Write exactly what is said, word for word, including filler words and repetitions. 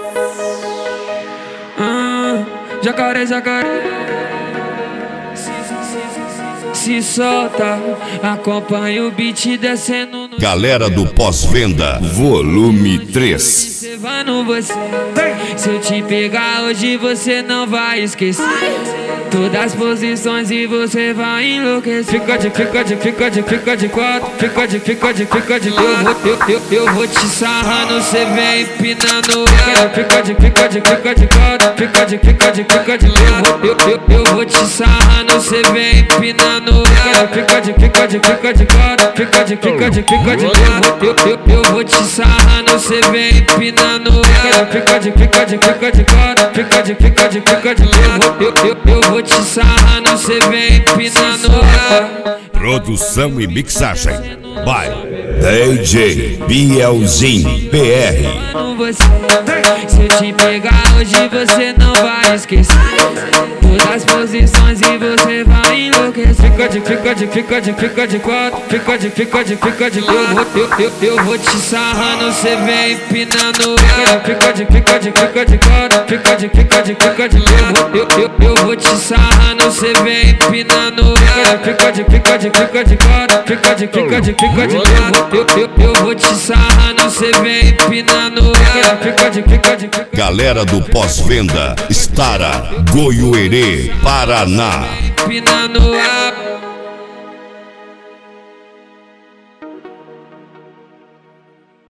Hum, jacaré, jacaré, se solta, acompanha o beat descendo no... Galera do Pós-Venda, volume três. Você vai no você. Se eu te pegar hoje você não vai esquecer todas as posições e você vai enlouquecer. Fica de, fica de, fica de, fica de quatro. Fica de, fica de, fica de. Eu vou, eu, eu, eu vou te sarrando, cê vem empinando. Fica de, fica de, fica de quatro. Fica de, fica de, fica de. Eu vou, eu, eu, eu vou te sarrando, cê vem empinando. Fica de, fica de, fica de quatro. Fica de, fica de, fica de. Eu vou, eu, eu, eu vou te sarrando, cê vem empinando. Fica de, fica de, fica de quatro. Fica de, fica de, fica de. Eu vou, eu, eu, eu vou te sarrando, cê vem empinando. Produção e mixagem by D J Bielzinho P R. Se eu te pegar hoje você não vai esquecer todas as posições e você vai enlouquecer. Fica de, fica de, fica de, fica de quatro. Fica de, fica de, fica de. Eu vou, eu, eu, eu vou te sarrando, cê vem empinando. Fica de, fica de, fica de quatro. Fica de, fica de, fica de. Eu vou, eu, eu, eu vou te sarrando, cê vem empinando. Fica de, fica de, fica de quatro. Fica de, fica de, fica de. Eu vou, eu, eu, eu vou te sarrando, cê vem empinando. Fica de, fica de, fica de. Galera do Pós-Venda, Estara, Goiuerê, Paraná. Empinando a